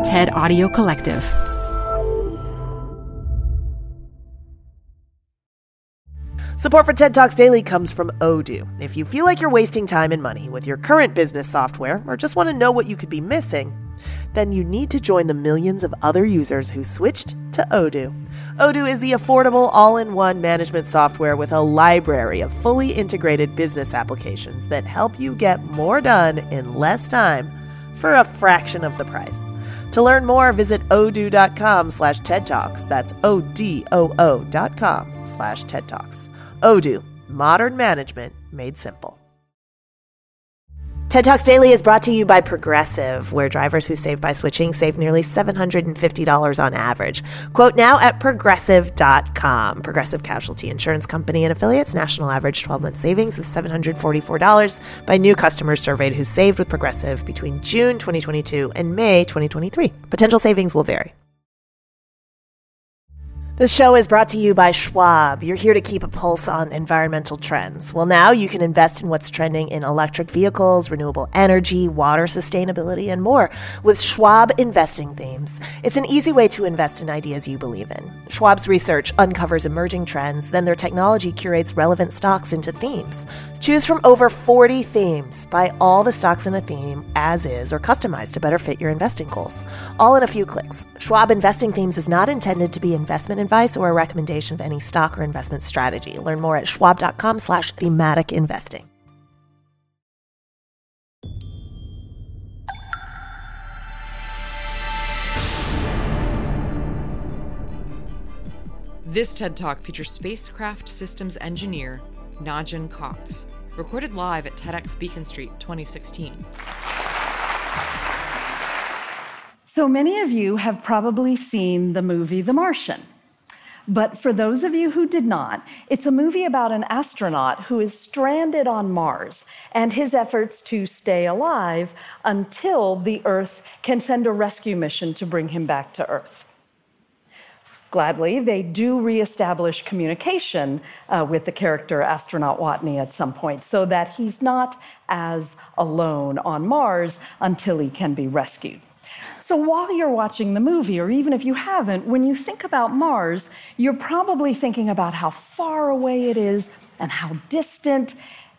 TED Audio Collective. Support for TED Talks Daily comes from Odoo. If you feel like you're wasting time and money with your current business software or just want to know what you could be missing, then you need to join the millions of other users who switched to Odoo. Odoo is the affordable all-in-one management software with a library of fully integrated business applications that help you get more done in less time for a fraction of the price. To learn more, visit odoo.com/TED Talks. That's ODOO.com/TED Talks. Odoo, modern management made simple. TED Talks Daily is brought to you by Progressive, where drivers who save by switching save nearly $750 on average. Quote now at Progressive.com. Progressive Casualty Insurance Company and affiliates. National average 12-month savings of $744 by new customers surveyed who saved with Progressive between June 2022 and May 2023. Potential savings will vary. This show is brought to you by Schwab. You're here to keep a pulse on environmental trends. Well, now you can invest in what's trending in electric vehicles, renewable energy, water sustainability, and more with Schwab Investing Themes. It's an easy way to invest in ideas you believe in. Schwab's research uncovers emerging trends, then their technology curates relevant stocks into themes. Choose from over 40 themes. Buy all the stocks in a theme as is or customized to better fit your investing goals. All in a few clicks. Schwab Investing Themes is not intended to be investment advice or a recommendation of any stock or investment strategy. Learn more at schwab.com/thematic investing. This TED Talk features spacecraft systems engineer Najin Cox, recorded live at TEDx Beacon Street 2016. So many of you have probably seen the movie The Martian. But for those of you who did not, it's a movie about an astronaut who is stranded on Mars and his efforts to stay alive until the Earth can send a rescue mission to bring him back to Earth. Gladly, they do reestablish communication with the character astronaut Watney at some point so that he's not as alone on Mars until he can be rescued. So while you're watching the movie, or even if you haven't, when you think about Mars, you're probably thinking about how far away it is and how distant.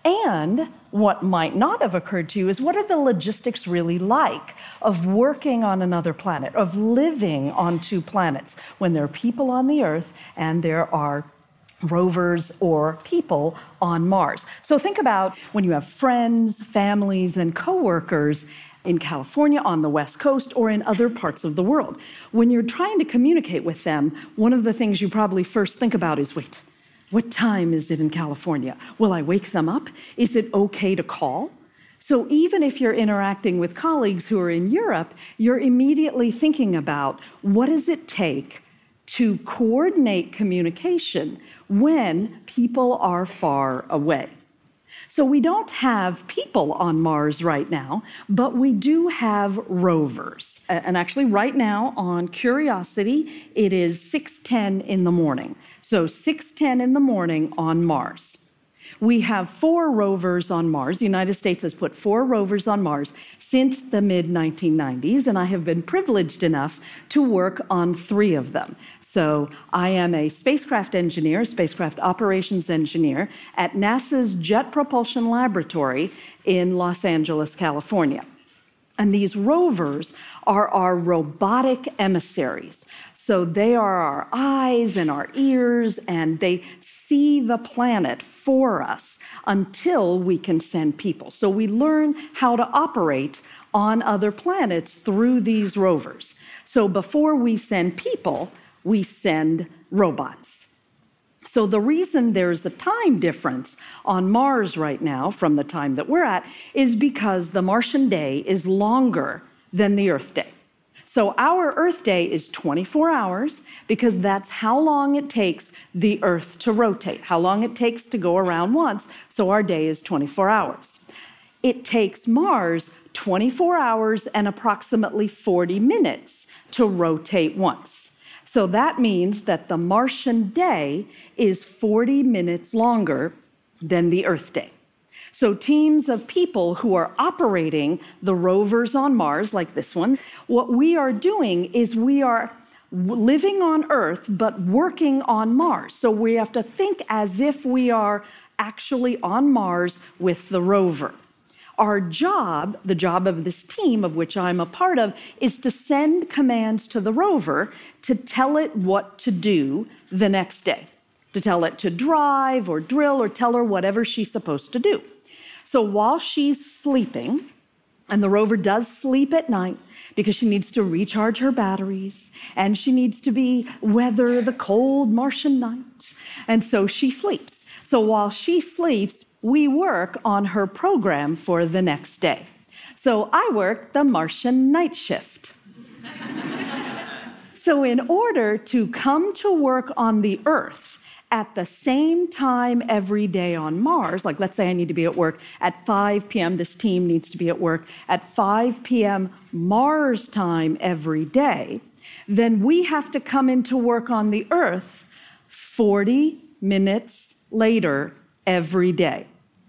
And what might not have occurred to you is, what are the logistics really like of working on another planet, of living on two planets, when there are people on the Earth and there are rovers or people on Mars? So think about when you have friends, families, and coworkers in California, on the West Coast, or in other parts of the world. When you're trying to communicate with them, one of the things you probably first think about is, wait, what time is it in California? Will I wake them up? Is it okay to call? So even if you're interacting with colleagues who are in Europe, you're immediately thinking about, what does it take to coordinate communication when people are far away? So we don't have people on Mars right now, but we do have rovers. And actually right now on Curiosity, it is 6:10 in the morning. So 6:10 in the morning on Mars. We have 4 rovers on Mars. The United States has put 4 rovers on Mars since the mid-1990s, and I have been privileged enough to work on 3 of them. So I am a spacecraft engineer, spacecraft operations engineer at NASA's Jet Propulsion Laboratory in Los Angeles, California. And these rovers are our robotic emissaries. So they are our eyes and our ears, and they see the planet for us until we can send people. So we learn how to operate on other planets through these rovers. So before we send people, we send robots. So the reason there's a time difference on Mars right now from the time that we're at is because the Martian day is longer than the Earth day. So our Earth day is 24 hours because that's how long it takes the Earth to rotate, how long it takes to go around once. So our day is 24 hours. It takes Mars 24 hours and approximately 40 minutes to rotate once. So that means that the Martian day is 40 minutes longer than the Earth day. So teams of people who are operating the rovers on Mars, like this one, what we are doing is we are living on Earth, but working on Mars. So we have to think as if we are actually on Mars with the rover. Our job, the job of this team, of which I'm a part of, is to send commands to the rover to tell it what to do the next day, to tell it to drive or drill or tell her whatever she's supposed to do. So while she's sleeping, and the rover does sleep at night because she needs to recharge her batteries and she needs to weather the cold Martian night. And so she sleeps. So while she sleeps, we work on her program for the next day. So I work the Martian night shift. So in order to come to work on the Earth at the same time every day on Mars, like let's say I need to be at work at 5 p.m., this team needs to be at work at 5 p.m. Mars time every day, then we have to come into work on the Earth 40 minutes later every day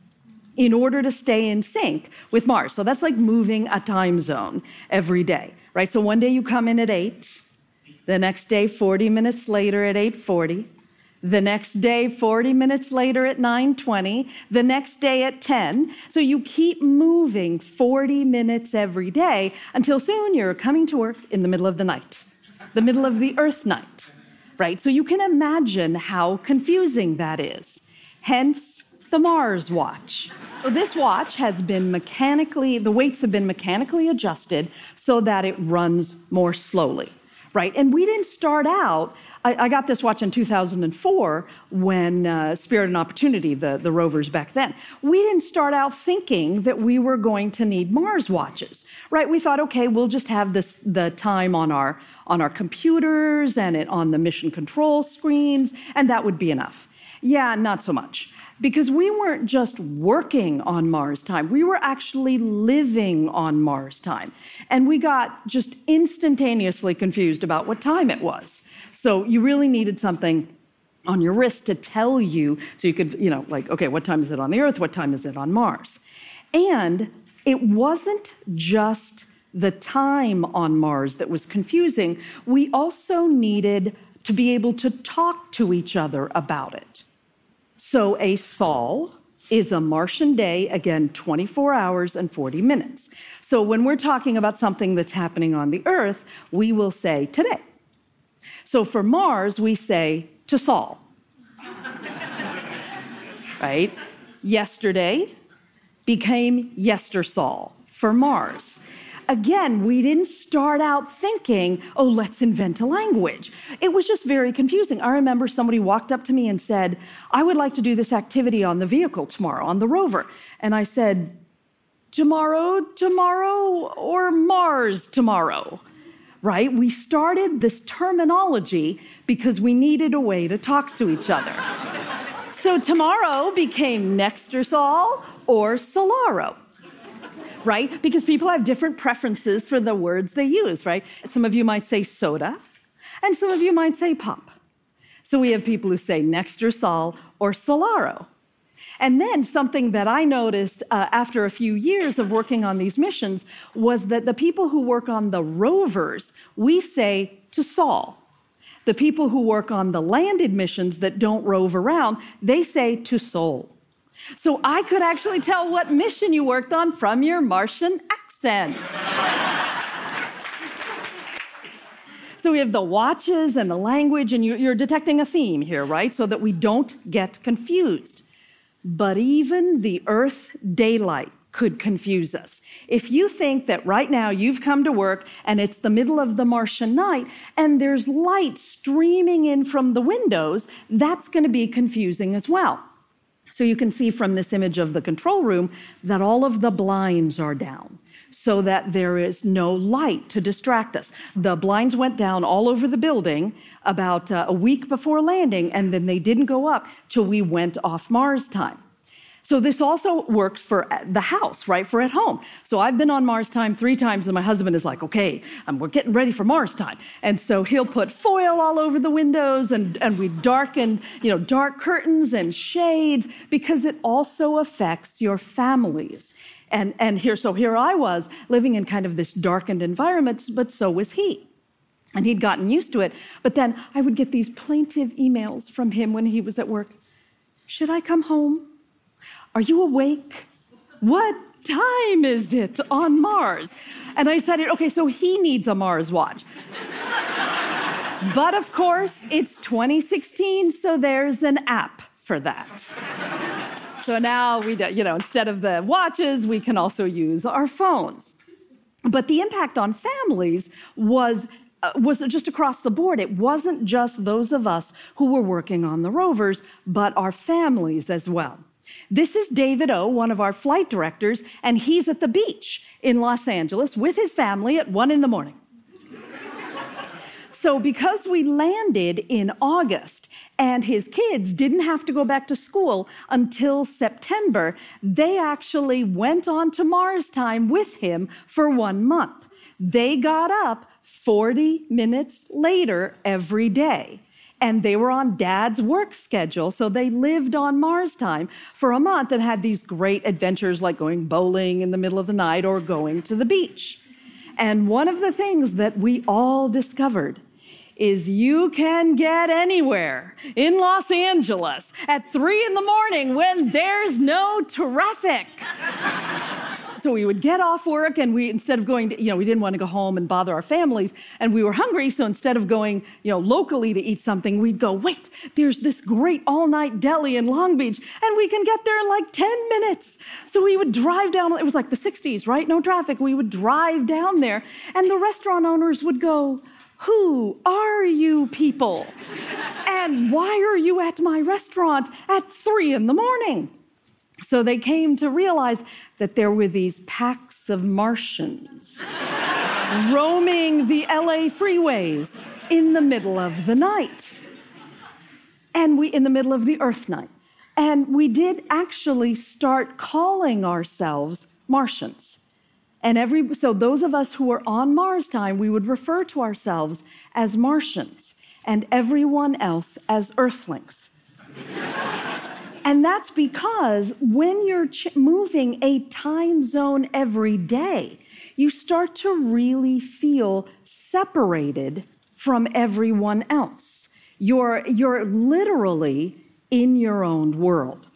in order to stay in sync with Mars. So that's like moving a time zone every day, right? So one day you come in at 8, the next day 40 minutes later at 8:40, the next day 40 minutes later at 9:20, the next day at 10. So you keep moving 40 minutes every day until soon you're coming to work in the middle of the night, the middle of the Earth night, right? So you can imagine how confusing that is. Hence the Mars watch. So this watch has been the weights have been mechanically adjusted so that it runs more slowly, right? And we didn't start out, I got this watch in 2004 when Spirit and Opportunity, the rovers back then, we didn't start out thinking that we were going to need Mars watches, right? We thought, okay, we'll just have the time on our computers and on the mission control screens, and that would be enough. Yeah, not so much. Because we weren't just working on Mars time, we were actually living on Mars time. And we got just instantaneously confused about what time it was. So you really needed something on your wrist to tell you, so you could, like, okay, what time is it on the Earth? What time is it on Mars? And it wasn't just the time on Mars that was confusing. We also needed to be able to talk to each other about it. So a sol is a Martian day, again, 24 hours and 40 minutes. So when we're talking about something that's happening on the Earth, we will say today. So for Mars, we say to sol, right? Yesterday became yestersol for Mars. Again, we didn't start out thinking, oh, let's invent a language. It was just very confusing. I remember somebody walked up to me and said, I would like to do this activity on the vehicle tomorrow, on the rover. And I said, tomorrow, or Mars tomorrow, right? We started this terminology because we needed a way to talk to each other. So tomorrow became nextersol or solaro. Right? Because people have different preferences for the words they use, right? Some of you might say soda, and some of you might say pop. So we have people who say nextersol or solaro. And then something that I noticed after a few years of working on these missions was that the people who work on the rovers, we say to sol. The people who work on the landed missions that don't rove around, they say to sol. So I could actually tell what mission you worked on from your Martian accent. So we have the watches and the language, and you're detecting a theme here, right? So that we don't get confused. But even the Earth daylight could confuse us. If you think that right now you've come to work and it's the middle of the Martian night and there's light streaming in from the windows, that's going to be confusing as well. So you can see from this image of the control room that all of the blinds are down so that there is no light to distract us. The blinds went down all over the building about a week before landing, and then they didn't go up till we went off Mars time. So this also works for the house, right, for at home. So I've been on Mars time 3 times, and my husband is like, okay, we're getting ready for Mars time. And so he'll put foil all over the windows, and we darken, dark curtains and shades, because it also affects your families. And here I was living in kind of this darkened environment, but so was he. And he'd gotten used to it. But then I would get these plaintive emails from him when he was at work. Should I come home? Are you awake? What time is it on Mars? And I said, okay, so he needs a Mars watch. But of course, it's 2016, so there's an app for that. So now we do, instead of the watches, we can also use our phones. But the impact on families was just across the board. It wasn't just those of us who were working on the rovers, but our families as well. This is David O, one of our flight directors, and he's at the beach in Los Angeles with his family at 1 a.m. So because we landed in August and his kids didn't have to go back to school until September, they actually went on to Mars time with him for 1 month. They got up 40 minutes later every day. And they were on Dad's work schedule, so they lived on Mars time for a month and had these great adventures like going bowling in the middle of the night or going to the beach. And one of the things that we all discovered is you can get anywhere in Los Angeles at 3 a.m. when there's no traffic. So we would get off work, and instead of going to, we didn't want to go home and bother our families, and we were hungry, so instead of going, locally to eat something, we'd go, wait, there's this great all-night deli in Long Beach, and we can get there in like 10 minutes. So we would drive down, it was like the 60s, right? No traffic. We would drive down there, and the restaurant owners would go, who are you people? And why are you at my restaurant at 3 a.m? So they came to realize that there were these packs of Martians roaming the LA freeways in the middle of the night. And in the middle of the Earth night. And we did actually start calling ourselves Martians. And so those of us who were on Mars time, we would refer to ourselves as Martians and everyone else as Earthlings. And that's because when you're moving a time zone every day, you start to really feel separated from everyone else. You're literally in your own world.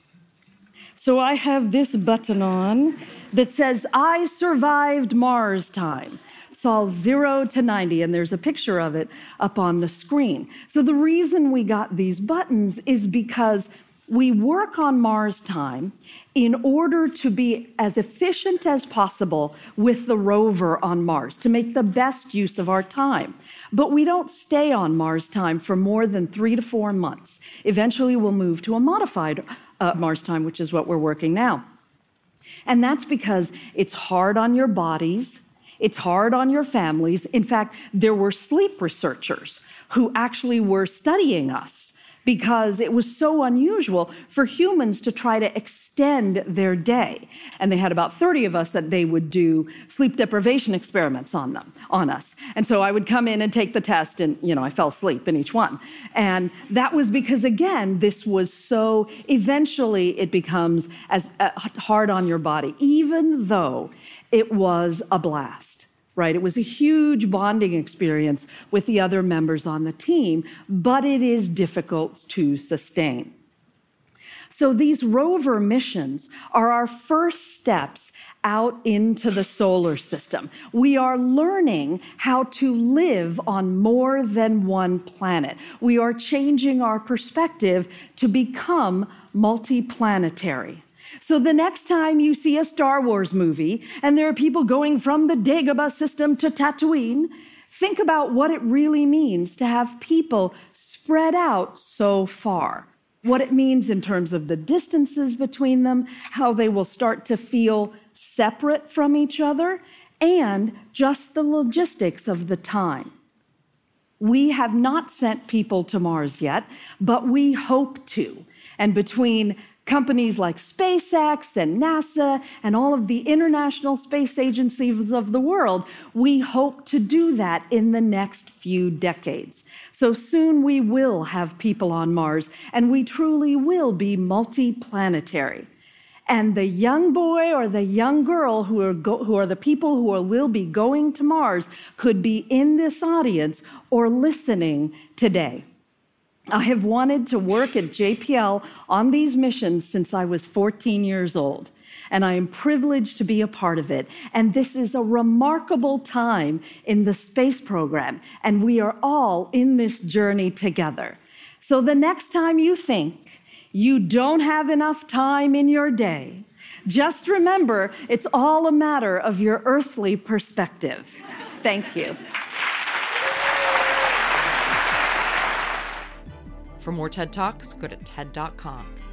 So I have this button on that says, I survived Mars time. It's all 0 to 90, and there's a picture of it up on the screen. So the reason we got these buttons is because we work on Mars time in order to be as efficient as possible with the rover on Mars, to make the best use of our time. But we don't stay on Mars time for more than 3 to 4 months. Eventually, we'll move to a modified Mars time, which is what we're working now. And that's because it's hard on your bodies, it's hard on your families. In fact, there were sleep researchers who actually were studying us because it was so unusual for humans to try to extend their day. And they had about 30 of us that they would do sleep deprivation experiments on us. And so I would come in and take the test, and, I fell asleep in each one. And that was because, again, this was so, eventually it becomes as hard on your body, even though it was a blast. Right? It was a huge bonding experience with the other members on the team, but it is difficult to sustain. So these rover missions are our first steps out into the solar system. We are learning how to live on more than one planet. We are changing our perspective to become multiplanetary. So the next time you see a Star Wars movie and there are people going from the Dagobah system to Tatooine, think about what it really means to have people spread out so far. What it means in terms of the distances between them, how they will start to feel separate from each other, and just the logistics of the time. We have not sent people to Mars yet, but we hope to. And between Companies like SpaceX and NASA and all of the international space agencies of the world, we hope to do that in the next few decades. So soon we will have people on Mars, and we truly will be multi-planetary. And the young boy or the young girl who are the people who will be going to Mars could be in this audience or listening today. I have wanted to work at JPL on these missions since I was 14 years old, and I am privileged to be a part of it. And this is a remarkable time in the space program, and we are all in this journey together. So the next time you think you don't have enough time in your day, just remember it's all a matter of your earthly perspective. Thank you. For more TED Talks, go to TED.com.